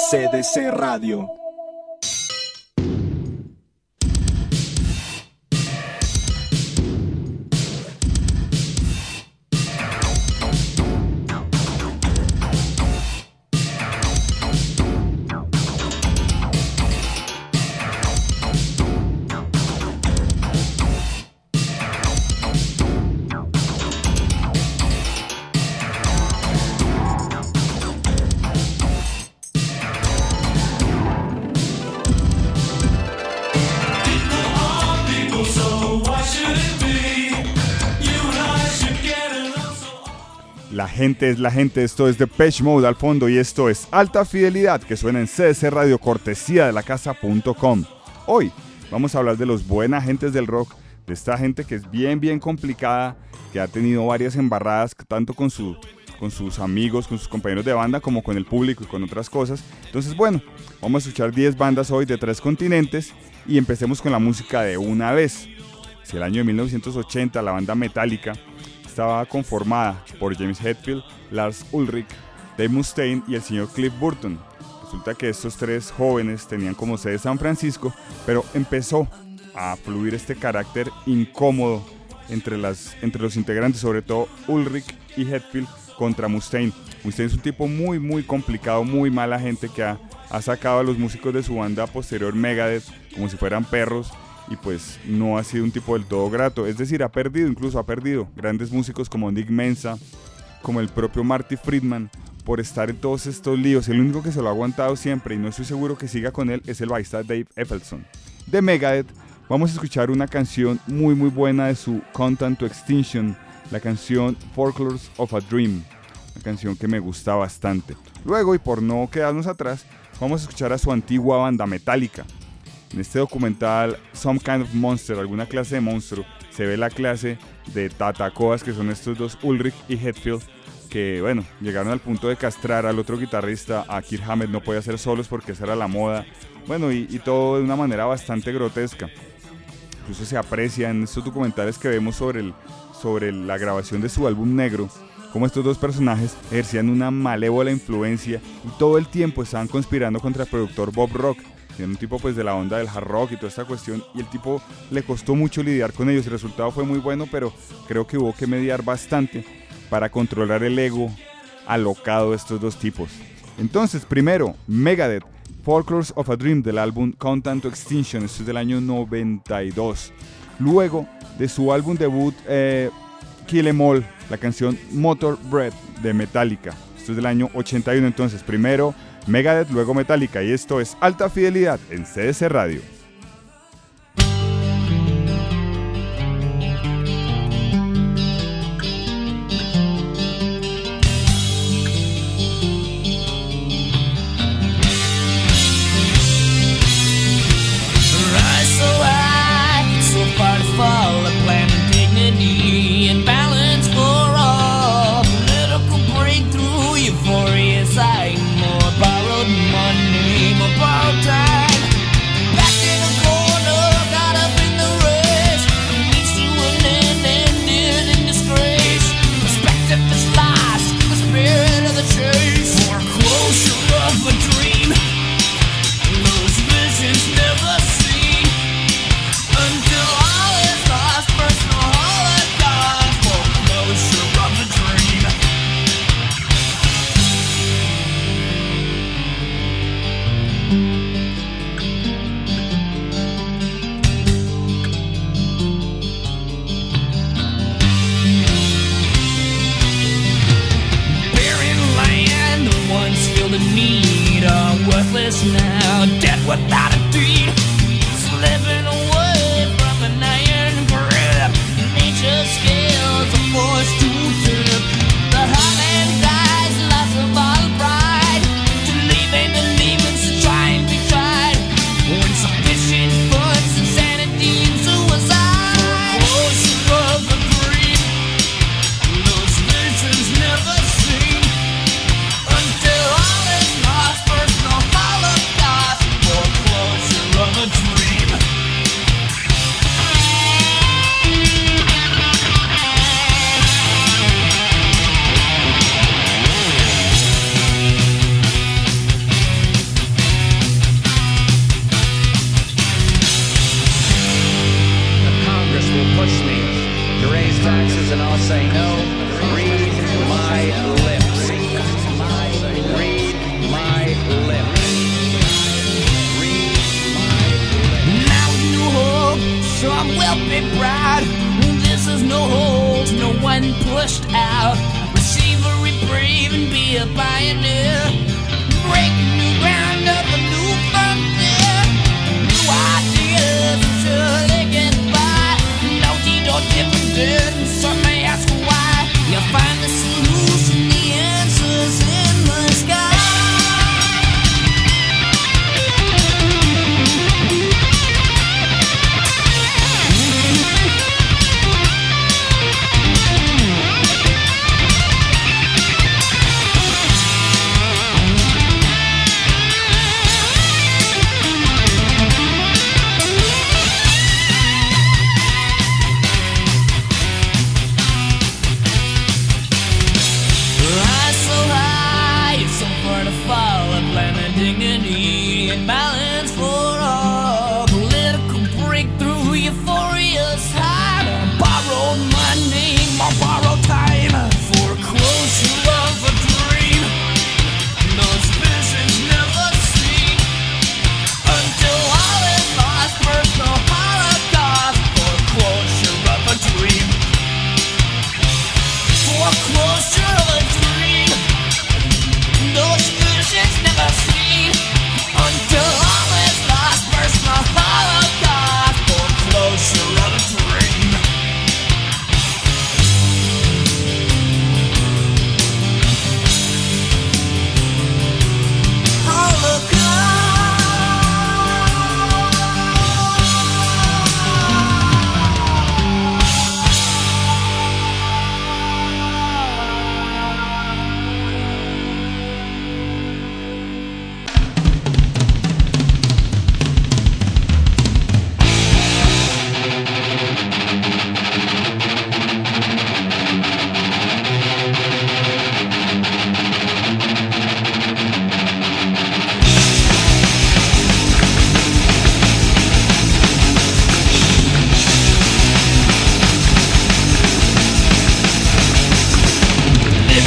CDC Radio. La gente es la gente, esto es Depeche Mode al fondo y esto es Alta Fidelidad que suena en CDC Radio, cortesía de lacasa.com. Hoy vamos a hablar de los buenos agentes del rock, de esta gente que es bien complicada, que ha tenido varias embarradas tanto con sus amigos, con sus compañeros de banda como con el público y con otras cosas. Entonces bueno, vamos a escuchar 10 bandas hoy de 3 continentes y empecemos con la música de una vez. Si el año de 1980 la banda Metallica estaba conformada por James Hetfield, Lars Ulrich, Dave Mustaine y el señor Cliff Burton. Resulta que estos 3 jóvenes tenían como sede San Francisco, pero empezó a fluir este carácter incómodo entre los integrantes, sobre todo Ulrich y Hetfield contra Mustaine. Mustaine es un tipo muy complicado, muy mala gente que ha sacado a los músicos de su banda posterior Megadeth como si fueran perros. Y pues no ha sido un tipo del todo grato, es decir, ha perdido grandes músicos como Nick Menza, como el propio Marty Friedman, por estar en todos estos líos. El único que se lo ha aguantado siempre, y no estoy seguro que siga con él, es el bajista Dave Ellefson. De Megadeth vamos a escuchar una canción muy buena de su Countdown to Extinction, la canción Folklores of a Dream, una canción que me gusta bastante. Luego, y por no quedarnos atrás, vamos a escuchar a su antigua banda Metallica. En este documental Some Kind of Monster, alguna clase de monstruo, se ve la clase de tatacoas que son estos dos, Ulrich y Hetfield, que bueno, llegaron al punto de castrar al otro guitarrista, a Kirk Hammett. No podía hacer solos porque esa era la moda, bueno, y todo de una manera bastante grotesca. Incluso se aprecia en estos documentales que vemos sobre la grabación de su álbum negro, cómo estos dos personajes ejercían una malévola influencia y todo el tiempo estaban conspirando contra el productor Bob Rock, un tipo pues de la onda del hard rock y toda esta cuestión, y el tipo le costó mucho lidiar con ellos. El resultado fue muy bueno, pero creo que hubo que mediar bastante para controlar el ego alocado de estos dos tipos. Entonces, primero, Megadeth, Folklores of a Dream del álbum Countdown to Extinction, esto es del año 92. Luego, de su álbum debut Kill 'Em All, la canción Motor Breath de Metallica, esto es del año 81. Entonces, primero Megadeth, luego Metallica, y esto es Alta Fidelidad en CDC Radio. Money, more borrowed time. Back in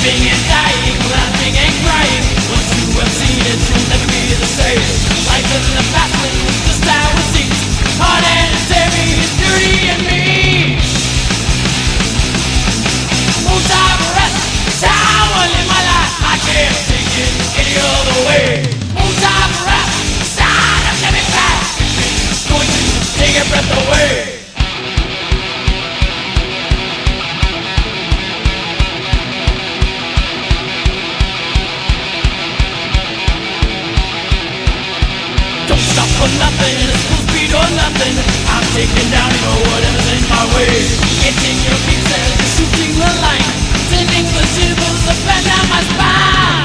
living and dying, laughing and crying. Once you have seen it, you'll never be the same. Life in the past when just how it seems. Hard and heavy, it's dirty and mean. Moon time rest, it's how I live my life. I can't take it any other way. Moon time rest, it's how I'm living fast. It's going to take your breath away. For nothing, it's full speed or nothing. I'm taking down whatever's in my way. Getting your beats and shooting the line. Sending the shivers up and down my spine.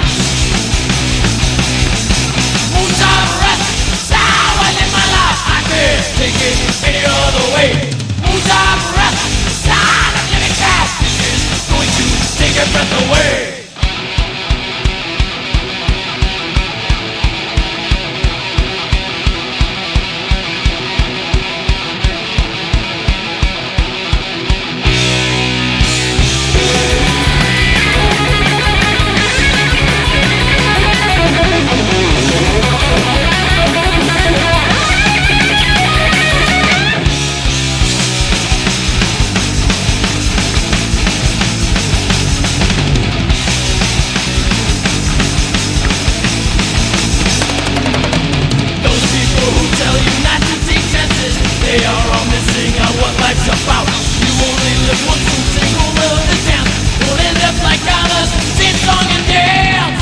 Moonshine rest, that's how I live my life. I can't take it any other way. Moonshine rest, that's how I'm living fast. It's going to take your breath away. They are all missing out what life's about. You only live once, so take over the chance. You'll end up like others, sing song and dance.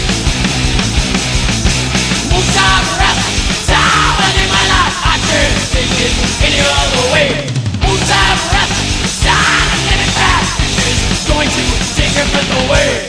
Moonshine rest, that's how I live my life. I can't take it any other way. Moonshine rest, that's how I'm living fast. It's going to take your breath away.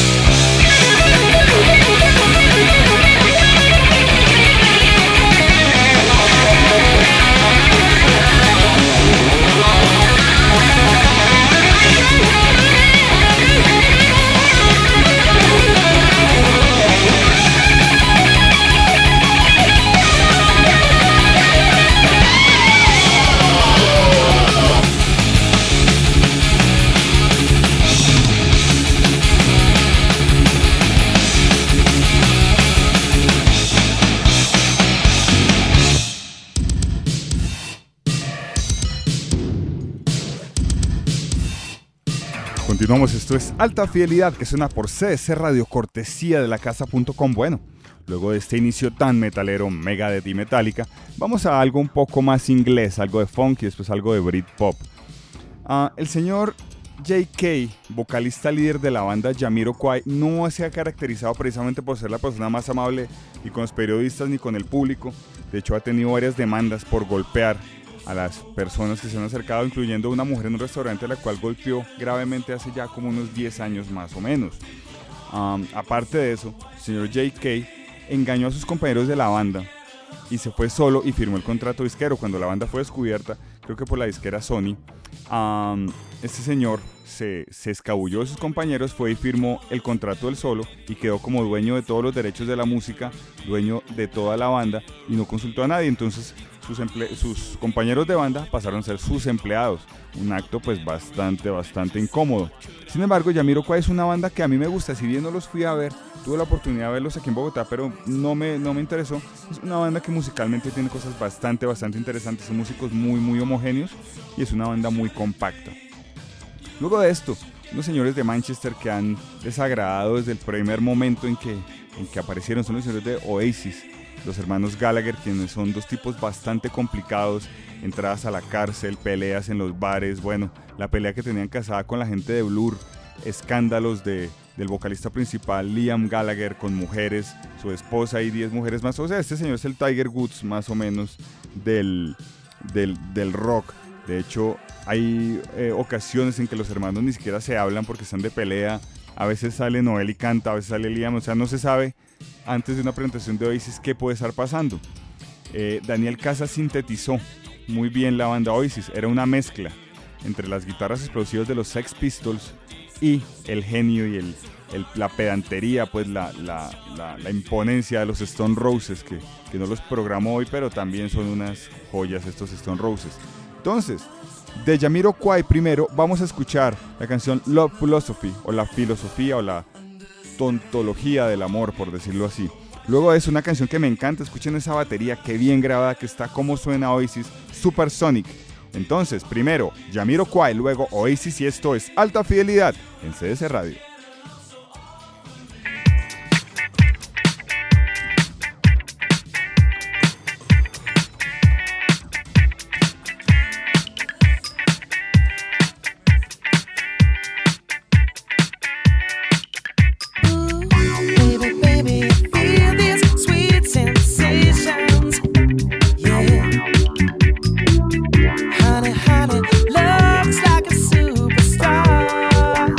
Continuamos, esto es Alta Fidelidad, que suena por CDC Radio, cortesía de lacasa.com. Bueno, luego de este inicio tan metalero, Megadeth y Metallica, vamos a algo un poco más inglés, algo de funk y después algo de Britpop. El señor J.K., vocalista líder de la banda Jamiroquai, no se ha caracterizado precisamente por ser la persona más amable ni con los periodistas ni con el público. De hecho, ha tenido varias demandas por golpear a las personas que se han acercado, incluyendo una mujer en un restaurante a la cual golpeó gravemente hace ya como unos 10 años más o menos. Aparte de eso, el señor J.K. engañó a sus compañeros de la banda y se fue solo y firmó el contrato disquero. Cuando la banda fue descubierta, creo que por la disquera Sony, este señor se escabulló de sus compañeros, fue y firmó el contrato del solo y quedó como dueño de todos los derechos de la música, dueño de toda la banda y no consultó a nadie. Entonces sus compañeros de banda pasaron a ser sus empleados, un acto pues bastante incómodo. Sin embargo, Jamiroquai es una banda que a mí me gusta, si bien no los fui a ver, tuve la oportunidad de verlos aquí en Bogotá, pero no me interesó. Es una banda que musicalmente tiene cosas bastante interesantes, son músicos muy homogéneos y es una banda muy compacta. Luego de esto, unos señores de Manchester que han desagradado desde el primer momento en que aparecieron son los señores de Oasis, los hermanos Gallagher, quienes son dos tipos bastante complicados, entradas a la cárcel, peleas en los bares, bueno, la pelea que tenían casada con la gente de Blur, escándalos del vocalista principal Liam Gallagher con mujeres, su esposa y 10 mujeres más. O sea, este señor es el Tiger Woods más o menos del rock. De hecho, hay ocasiones en que los hermanos ni siquiera se hablan porque están de pelea. A veces sale Noel y canta, a veces sale Liam, o sea, no se sabe antes de una presentación de Oasis qué puede estar pasando. Daniel Casas sintetizó muy bien la banda Oasis, era una mezcla entre las guitarras explosivas de los Sex Pistols y el genio y la pedantería, pues la imponencia de los Stone Roses, que no los programó hoy, pero también son unas joyas estos Stone Roses. Entonces, De Jamiroquai primero vamos a escuchar la canción Love Philosophy, o la filosofía o la tontología del amor, por decirlo así. Luego es una canción que me encanta, escuchen esa batería, qué bien grabada que está, cómo suena Oasis, Supersonic. Entonces, primero Jamiroquai, luego Oasis, y esto es Alta Fidelidad en CDC Radio. Looks like a superstar.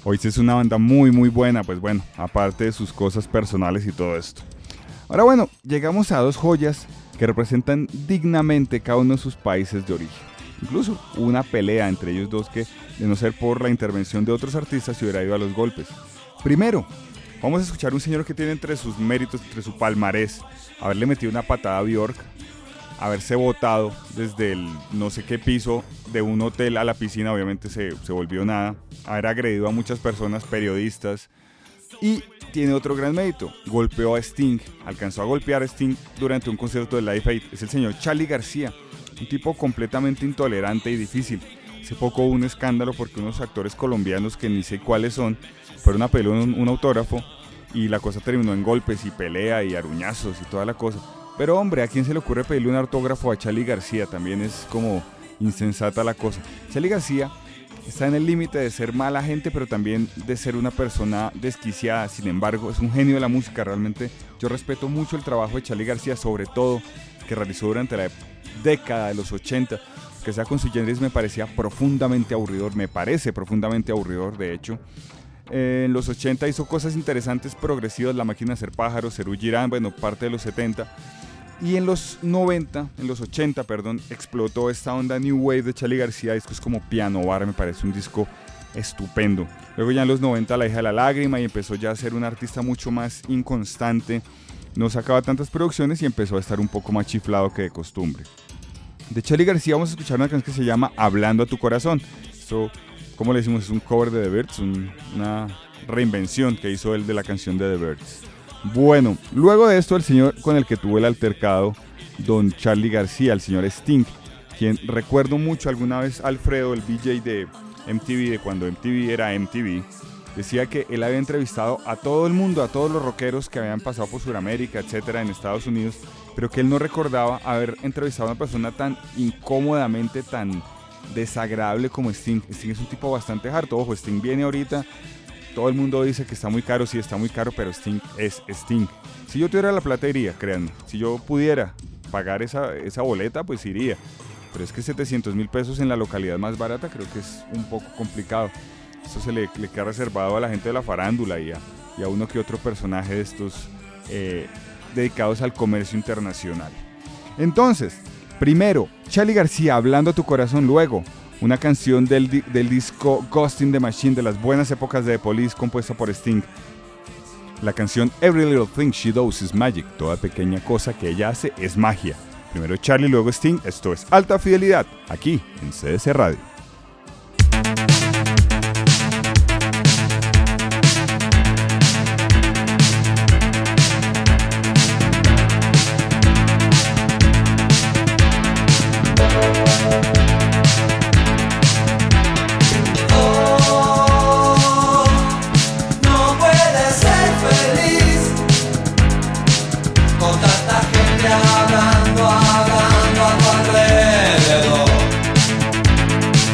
Oasis es una banda muy muy buena, pues bueno, aparte de sus cosas personales y todo esto. Ahora bueno, llegamos a dos joyas que representan dignamente cada uno de sus países de origen. Incluso hubo una pelea entre ellos dos que, de no ser por la intervención de otros artistas, se hubiera ido a los golpes. Primero, vamos a escuchar un señor que tiene entre sus méritos, entre su palmarés, haberle metido una patada a Björk, haberse botado desde el no sé qué piso de un hotel a la piscina, obviamente se volvió nada, haber agredido a muchas personas, periodistas, y tiene otro gran mérito, golpeó a Sting, alcanzó a golpear a Sting durante un concierto de Live Aid, es el señor Charly García, un tipo completamente intolerante y difícil. Hace poco hubo un escándalo porque unos actores colombianos que ni sé cuáles son, fueron a pedir un autógrafo y la cosa terminó en golpes y pelea y aruñazos y toda la cosa. Pero hombre, ¿a quién se le ocurre pedirle un autógrafo a Charly García? También es como insensata la cosa. Charly García está en el límite de ser mala gente, pero también de ser una persona desquiciada. Sin embargo, es un genio de la música. Realmente yo respeto mucho el trabajo de Charly García, sobre todo que realizó durante la década de los 80. Que sea con su Gendrix me parecía profundamente aburridor, me parece profundamente aburridor de hecho. En los 80 hizo cosas interesantes, progresivas, La Máquina de Hacer Pájaros, Serú Girán, bueno, parte de los 70. Y en los 80, explotó esta onda New Wave de Charly García, discos como Piano Bar, me parece un disco estupendo. Luego ya en los 90 La Hija de la Lágrima y empezó ya a ser un artista mucho más inconstante, no sacaba tantas producciones y empezó a estar un poco más chiflado que de costumbre. De Charly García vamos a escuchar una canción que se llama Hablando a tu corazón. Esto, como le decimos, es un cover de The Byrds, una reinvención que hizo él de la canción de The Byrds. Bueno, luego de esto el señor con el que tuve el altercado, don Charly García, el señor Sting, quien recuerdo mucho alguna vez Alfredo, el DJ de MTV, de cuando MTV era MTV, decía que él había entrevistado a todo el mundo, a todos los rockeros que habían pasado por Sudamérica, etcétera, en Estados Unidos, pero que él no recordaba haber entrevistado a una persona tan incómodamente, tan desagradable como Sting. Sting es un tipo bastante harto. Ojo, Sting viene ahorita, todo el mundo dice que está muy caro, sí está muy caro, pero Sting es Sting. Si yo tuviera la plata iría, créanme, si yo pudiera pagar esa boleta, pues iría, pero es que 700,000 pesos en la localidad más barata creo que es un poco complicado. Esto se le queda reservado a la gente de la farándula y a uno que otro personaje de estos dedicados al comercio internacional. Entonces, primero, Charly García, Hablando a tu corazón. Luego, una canción del disco Ghost in the Machine, de las buenas épocas de The Police, compuesta por Sting. La canción Every Little Thing She Does Is Magic, toda pequeña cosa que ella hace es magia. Primero Charly, luego Sting. Esto es Alta Fidelidad, aquí en CDC Radio. Hablando a tu alrededor.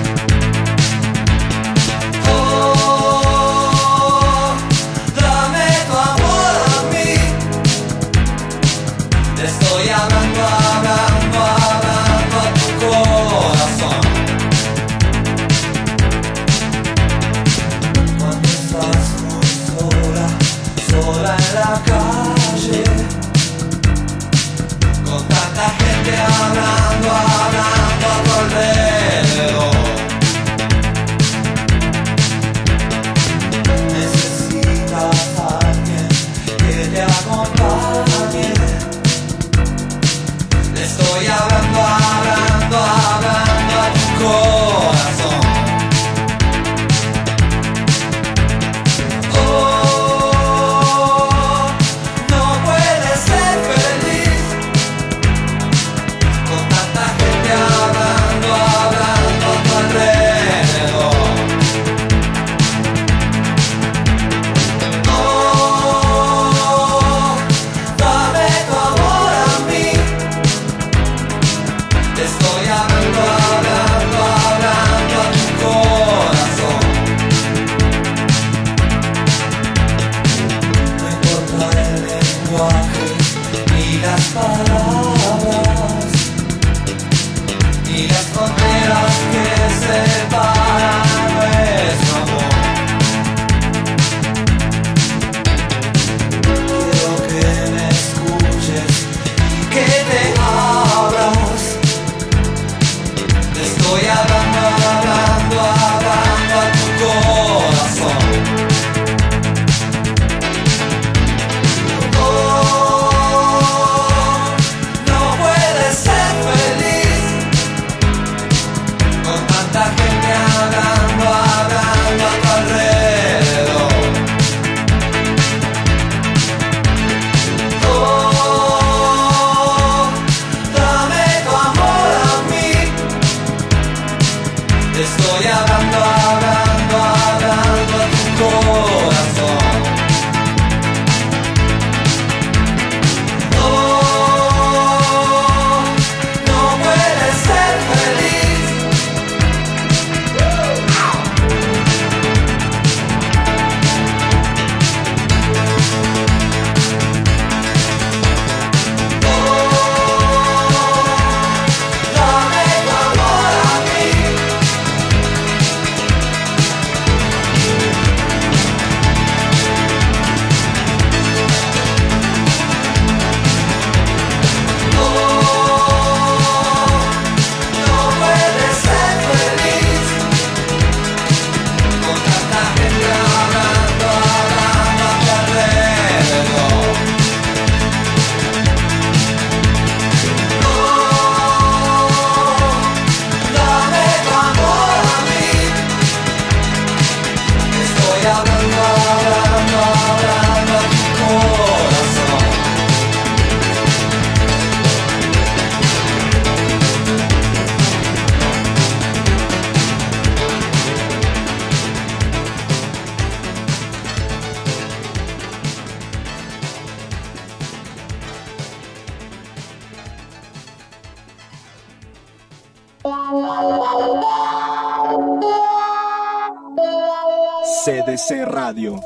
CDC Radio.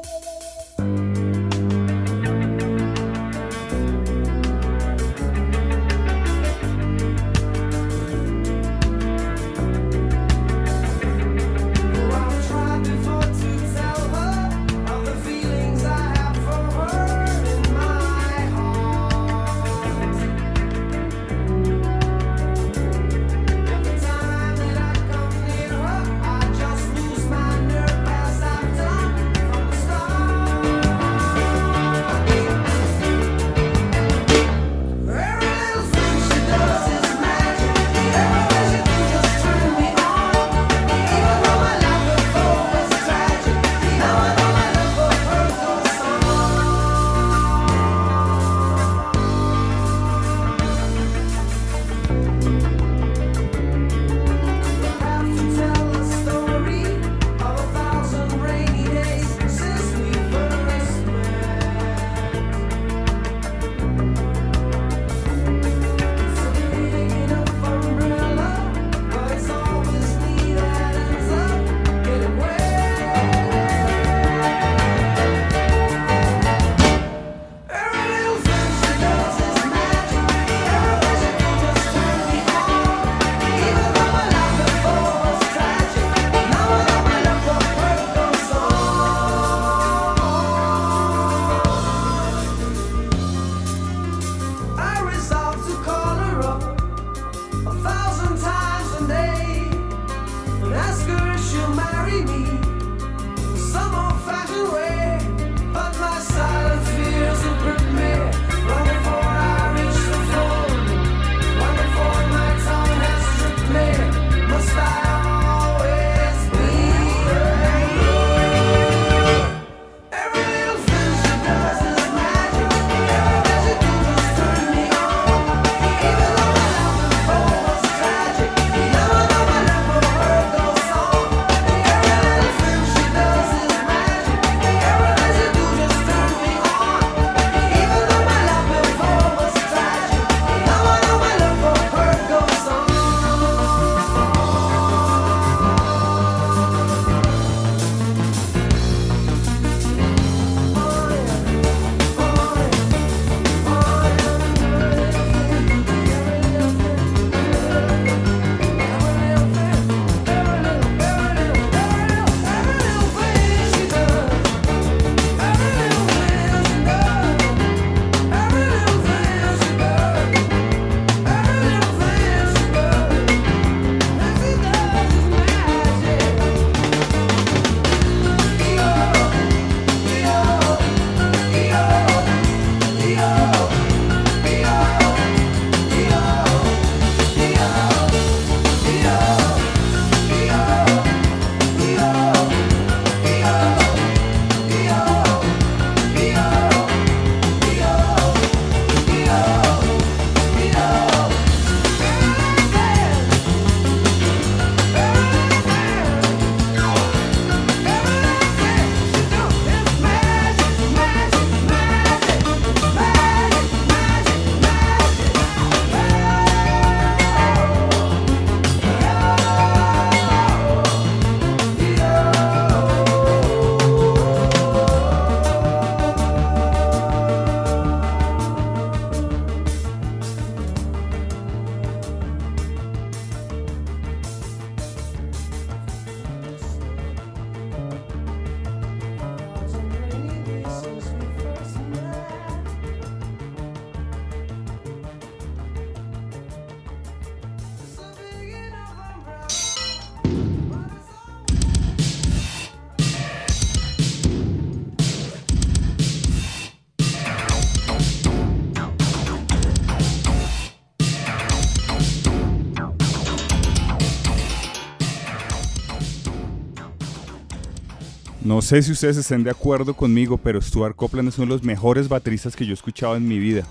No sé si ustedes estén de acuerdo conmigo, pero Stuart Copeland es uno de los mejores bateristas que yo he escuchado en mi vida.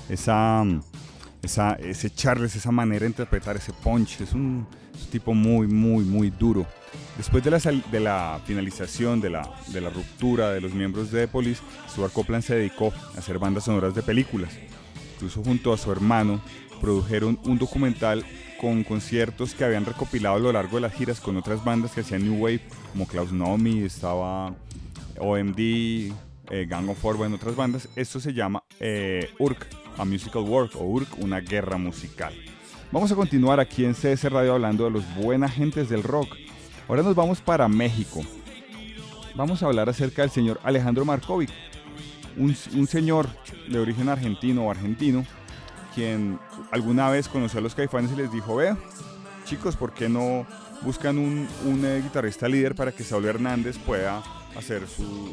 Ese Charles, esa manera de interpretar, ese punch, es un tipo muy duro. Después de la finalización, de la ruptura de los miembros de The Police, Stuart Copeland se dedicó a hacer bandas sonoras de películas. incluso junto a su hermano, produjeron un documental con conciertos que habían recopilado a lo largo de las giras con otras bandas que hacían New Wave, como Klaus Nomi, estaba OMD, Gang of Four, en otras bandas. Esto se llama URK, A Musical Work, o URK, una guerra musical. Vamos a continuar aquí en CS Radio hablando de los buenas gentes del rock. Ahora nos vamos para México. Vamos a hablar acerca del señor Alejandro Markovic, un señor de origen argentino o argentino, quien alguna vez conoció a los Caifanes y les dijo: ve, chicos, ¿por qué no buscan un guitarrista líder para que Saúl Hernández pueda hacer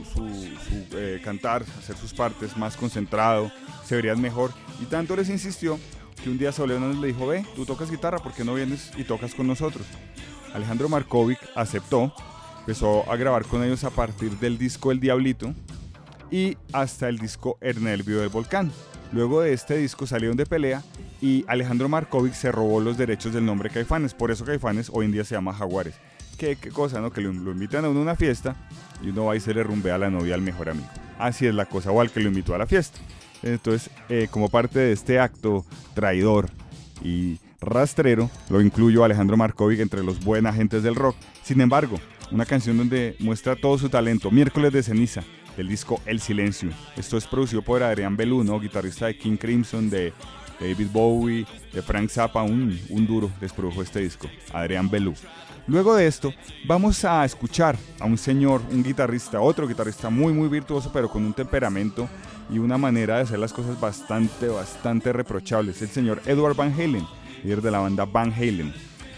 cantar, hacer sus partes más concentrado, se verían mejor? Y tanto les insistió que un día Saúl Hernández le dijo: ve, tú tocas guitarra, ¿por qué no vienes y tocas con nosotros? Alejandro Markovic aceptó, empezó a grabar con ellos a partir del disco El Diablito y hasta el disco El Nervio del Volcán. Luego de este disco salieron de pelea y Alejandro Markovic se robó los derechos del nombre Caifanes. Por eso Caifanes hoy en día se llama Jaguares. Qué cosa, ¿no? Que lo invitan a uno a una fiesta y uno va y se le rumbea a la novia al mejor amigo. Así es la cosa, o al que lo invitó a la fiesta. Entonces, como parte de este acto traidor y rastrero, lo incluyo a Alejandro Markovic entre los buenos agentes del rock. Sin embargo, una canción donde muestra todo su talento, Miércoles de Ceniza, del disco El Silencio. Esto es producido por Adrián Belú, ¿no? Guitarrista de King Crimson, de David Bowie, de Frank Zappa, un duro les produjo este disco, Adrián Belú. Luego de esto, vamos a escuchar a un señor, un guitarrista, otro guitarrista muy virtuoso, pero con un temperamento y una manera de hacer las cosas bastante reprochables, el señor Edward Van Halen, líder de la banda Van Halen.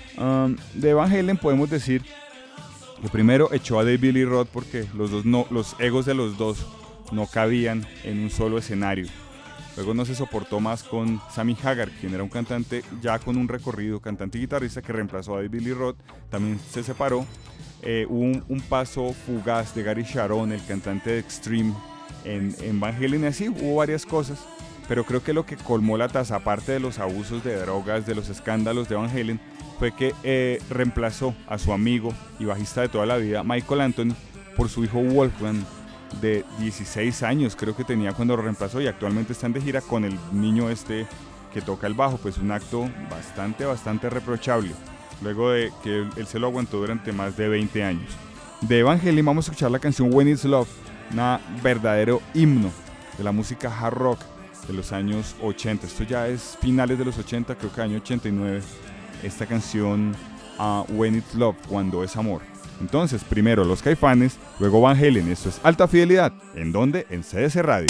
De Van Halen podemos decir que primero echó a David Lee Roth porque los egos de los dos no cabían en un solo escenario. Luego no se soportó más con Sammy Hagar, quien era un cantante ya con un recorrido, cantante y guitarrista que reemplazó a David Lee Roth. También se separó. Hubo un paso fugaz de Gary Sharon, el cantante de Extreme, en Van Halen, y así hubo varias cosas. Pero creo que lo que colmó la taza, aparte de los abusos de drogas, de los escándalos de Van Halen, fue que reemplazó a su amigo y bajista de toda la vida, Michael Anthony, por su hijo Wolfgang, de 16 años creo que tenía cuando lo reemplazó, y actualmente están de gira con el niño este que toca el bajo. Pues un acto bastante reprochable, luego de que él se lo aguantó durante más de 20 años. De Van Halen vamos a escuchar la canción When It's Love, un verdadero himno de la música hard rock de los años 80. Esto ya es finales de los 80, creo que año 89, esta canción When It's Love, cuando es amor. Entonces, primero los Caifanes, luego Van Halen. Esto es Alta Fidelidad. ¿En dónde? En CS Radio.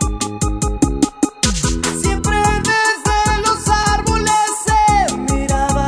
Siempre desde los árboles se miraba.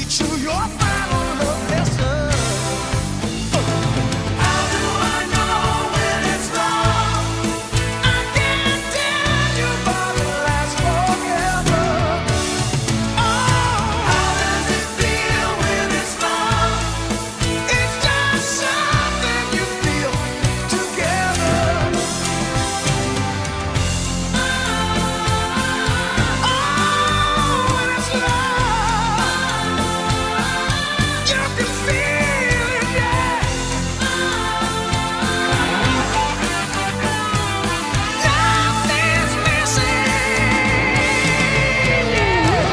teach you your final love lesson. How do I know when it's wrong? I can't tell you, but it lasts forever. Oh, how does it feel when it's wrong? It's just something you feel together. Oh, when it's love, you can feel it, yeah. Nothing's missing, yeah.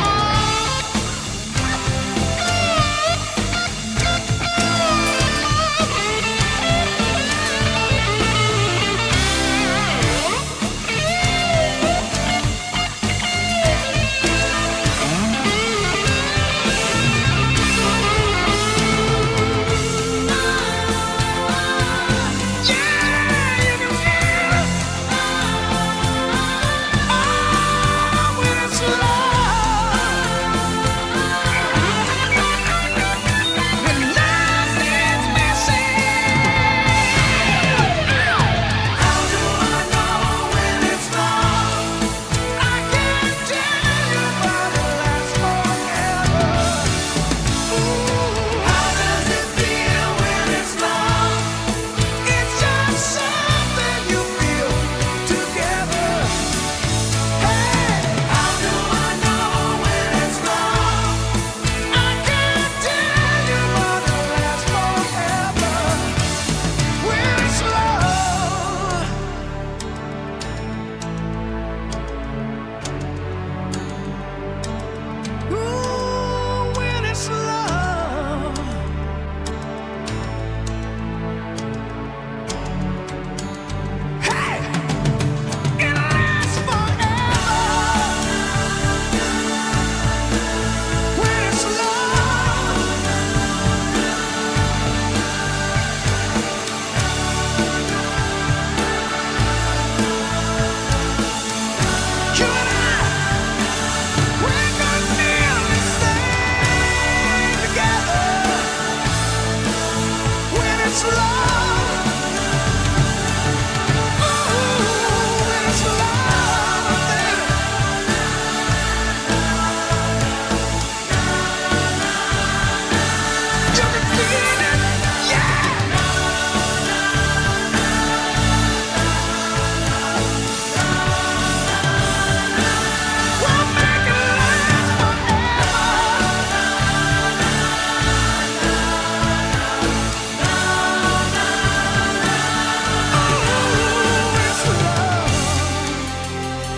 When it's love, hey, it lasts forever. When it's love, you and I, we're gonna feel this thing together. When it's love, ooh, when it's love, baby. You can feel it, yeah. We'll make it last forever. Ooh, it's love.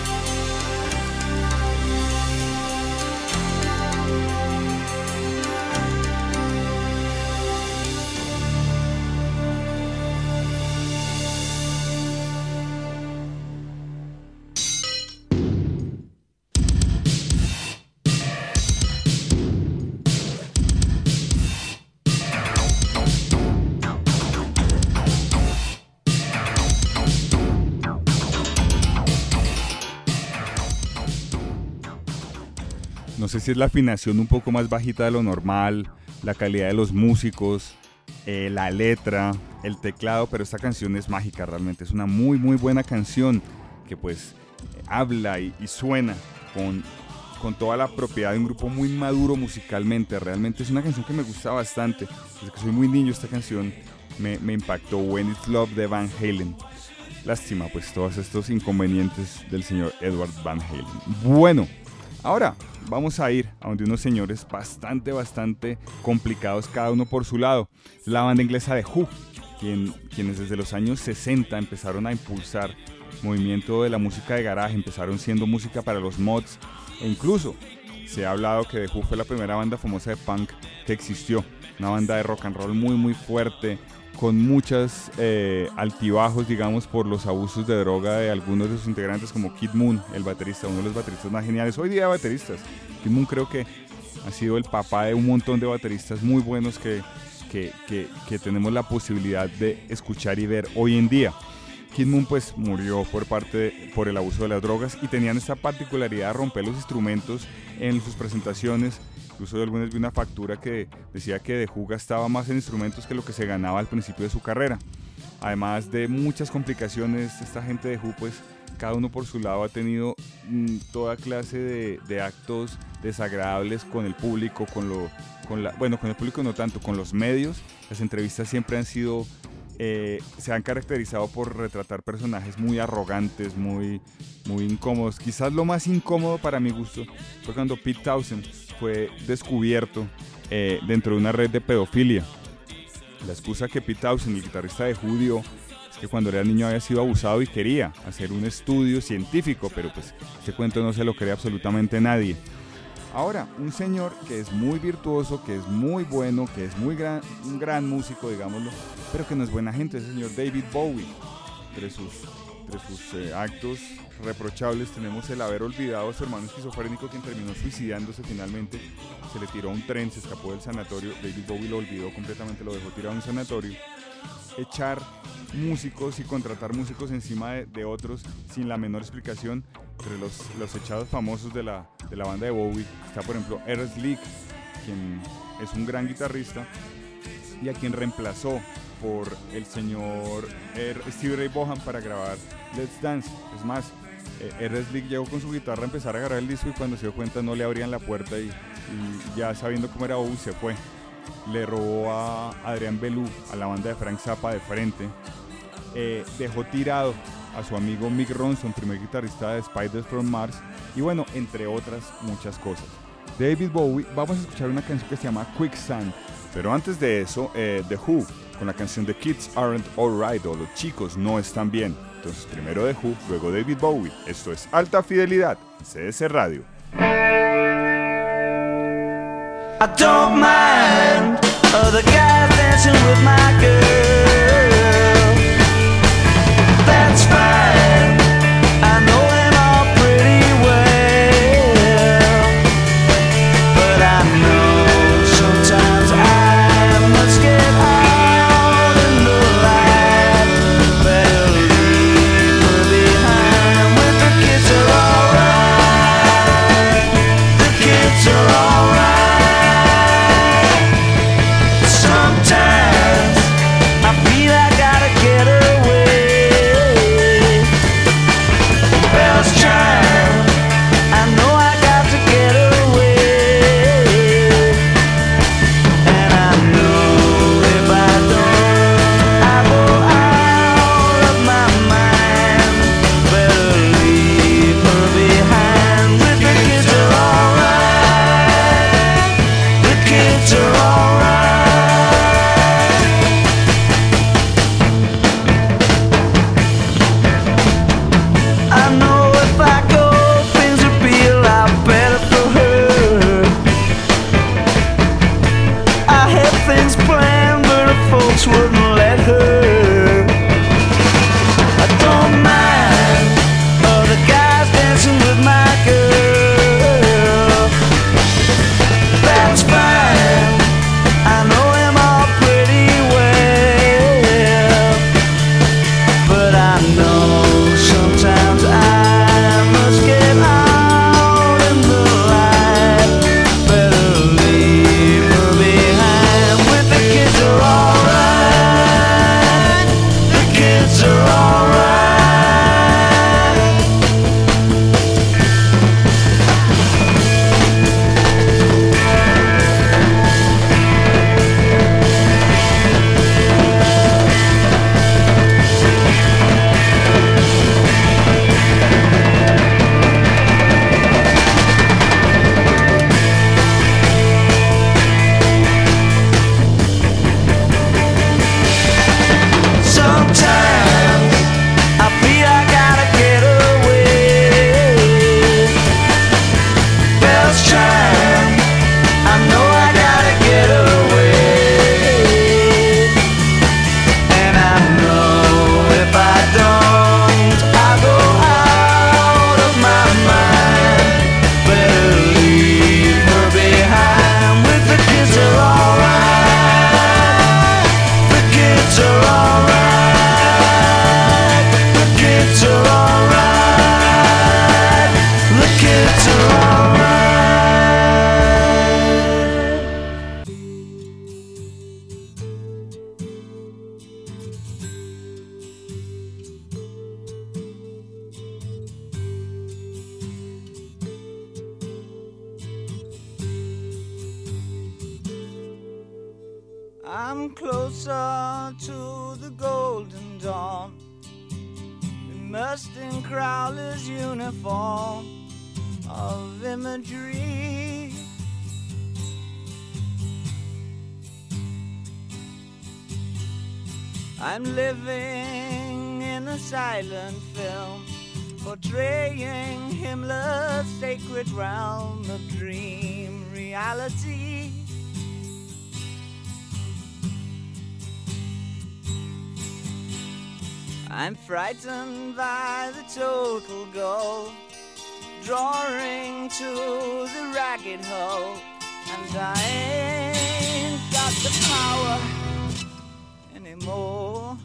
No sé si es la afinación un poco más bajita de lo normal, la calidad de los músicos, la letra, el teclado, pero esta canción es mágica realmente. Es una muy muy buena canción que pues habla y suena con toda la propiedad de un grupo muy maduro musicalmente. Realmente es una canción que me gusta bastante. Desde que soy muy niño esta canción me impactó. When It's Love de Van Halen. Lástima pues todos estos inconvenientes del señor Edward Van Halen. Bueno, ahora vamos a ir a donde unos señores bastante complicados, cada uno por su lado. La banda inglesa de Who, quienes desde los años 60 empezaron a impulsar el movimiento de la música de garaje, empezaron siendo música para los mods, e incluso se ha hablado que The Who fue la primera banda famosa de punk que existió. Una banda de rock and roll muy fuerte, con muchos altibajos, digamos, por los abusos de droga de algunos de sus integrantes, como Kid Moon, el baterista, uno de los bateristas más geniales hoy día de bateristas. Kid Moon creo que ha sido el papá de un montón de bateristas muy buenos que tenemos la posibilidad de escuchar y ver hoy en día. Kid Moon pues murió por el abuso de las drogas, y tenían esta particularidad de romper los instrumentos en sus presentaciones Incluso alguna vez vi una factura que decía que The Who gastaba más en instrumentos que lo que se ganaba al principio de su carrera. Además de muchas complicaciones, esta gente de Who, pues cada uno por su lado ha tenido toda clase de actos desagradables con el público, con el público no tanto, con los medios. Las entrevistas siempre han sido, se han caracterizado por retratar personajes muy arrogantes, muy incómodos. Quizás lo más incómodo para mi gusto fue cuando Pete Townshend fue descubierto dentro de una red de pedofilia. La excusa que Pete Townshend, el guitarrista de Who, dio es que cuando era niño había sido abusado y quería hacer un estudio científico, pero pues este cuento no se lo cree absolutamente nadie. Ahora, un señor que es muy virtuoso, que es muy bueno, que es un gran músico, digámoslo, pero que no es buena gente, es el señor David Bowie. Entre sus actos reprochables tenemos el haber olvidado a su hermano esquizofrénico, quien terminó suicidándose finalmente. Se le tiró a un tren, se escapó del sanatorio. David Bowie lo olvidó completamente, lo dejó tirado a un sanatorio. Echar músicos y contratar músicos encima de otros sin la menor explicación. Entre los echados famosos de la banda de Bowie está, por ejemplo, Ernest Slick, quien es un gran guitarrista y a quien reemplazó por el señor Stevie Ray Vaughan para grabar Let's Dance. Es más, Ernest Slick llegó con su guitarra a empezar a agarrar el disco y cuando se dio cuenta no le abrían la puerta y ya sabiendo cómo era Bowie se fue. Le robó a Adrian Belew, a la banda de Frank Zappa, de frente. Dejó tirado a su amigo Mick Ronson, primer guitarrista de Spiders from Mars, y bueno, entre otras muchas cosas. David Bowie, vamos a escuchar una canción que se llama Quicksand, pero antes de eso, The Who, con la canción The Kids Aren't Alright, o Los Chicos No Están Bien. Entonces primero The Who, luego David Bowie. Esto es Alta Fidelidad, CS Radio. I don't mind other guys dancing with my girl. That's fine. I know them all pretty well. But I know sometimes I must get out in the light. Better leave her behind with the kids are alright. The kids are alright. Sometimes I feel I gotta get away. Bells chime, I know I got to get away. And I know if I don't, I go out of my mind. Better leave her behind with the kids are alright. The kids are alright. I know if I go, things would be a lot better for her. I had things planned, but her folks wouldn't let her. I don't mind other guys dancing with my girl. That's fine. I know them all pretty well. But I know sometimes I must get out in the light. Better leave her behind with the kids are alright. I'm closer to the golden dawn, immersed in Crowler's uniform of imagery. I'm living in a silent film, portraying Himmler's sacred realm of dream reality. I'm frightened by the total goal, drawing to the ragged hole, and I ain't got the power anymore.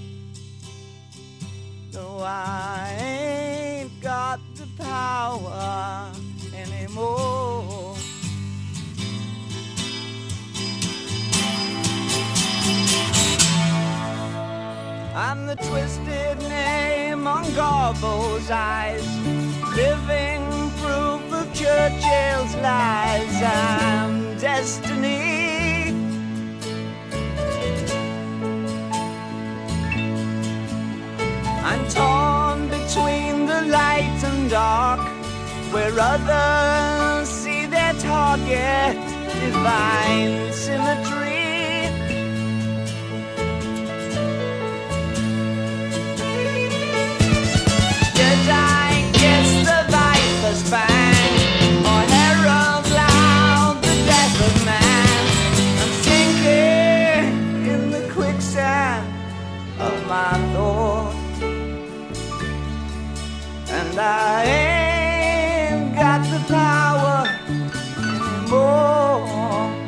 No, I ain't got the power anymore. I'm the twisted name on Garbo's eyes, living proof of Churchill's lies. I'm destiny. I'm torn between the light and dark, where others see their target, divine symmetry. Did I guess the viper's fang, or herald loud the death of man? I'm sinking in the quicksand of my thoughts, and I ain't got the power anymore.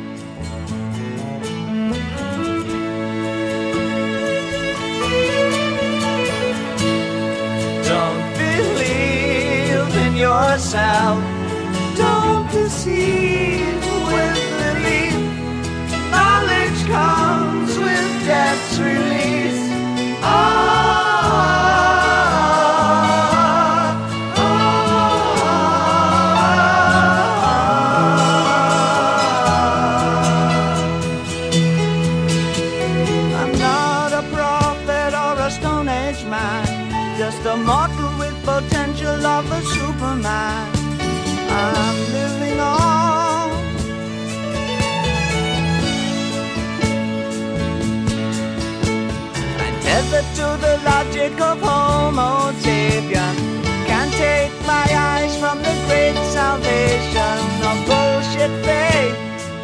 Don't believe in yourself, don't deceive with belief. Knowledge comes with death's release. I'm not a prophet or a Stone Age man, just a mortal with potential of a Superman. I'm living on. I'm tethered to the logic of Homo sapien. Can't take my eyes from the great salvation of bullshit faith.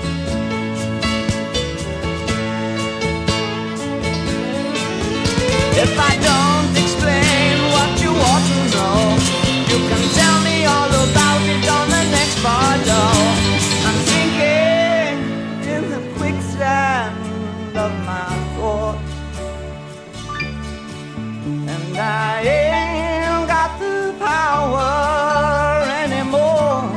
If I don't explain what you ought to know, you can tell me all about it on the next barlow. I'm sinking in the quicksand of my thoughts, and I ain't got the power anymore.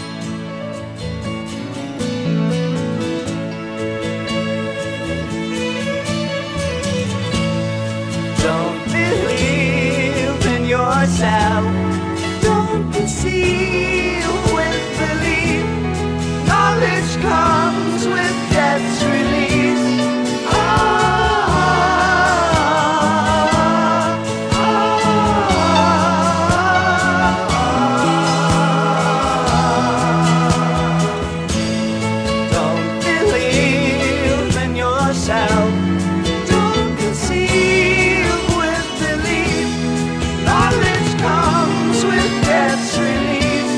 Don't believe in yourself, don't deceive with belief. Knowledge comes with death's release. Don't believe in yourself, don't deceive with belief. Knowledge comes with death's release.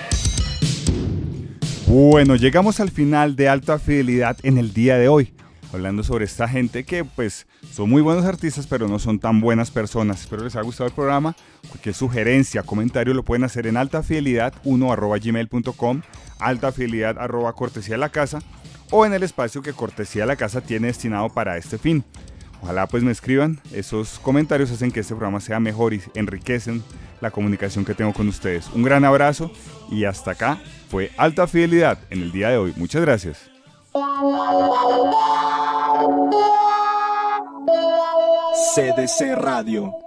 Bueno, llegamos al final de Alta Fidelidad en el día de hoy. hablando sobre esta gente que pues son muy buenos artistas pero no son tan buenas personas. Espero les haya gustado el programa. Cualquier sugerencia, comentario lo pueden hacer en altafidelidad1@gmail.com, altafidelidad@cortesía de la casa, o en el espacio que Cortesía de la Casa tiene destinado para este fin. Ojalá pues me escriban, esos comentarios hacen que este programa sea mejor y enriquecen la comunicación que tengo con ustedes. Un gran abrazo y hasta acá fue Alta Fidelidad en el día de hoy. Muchas gracias. CDC Radio.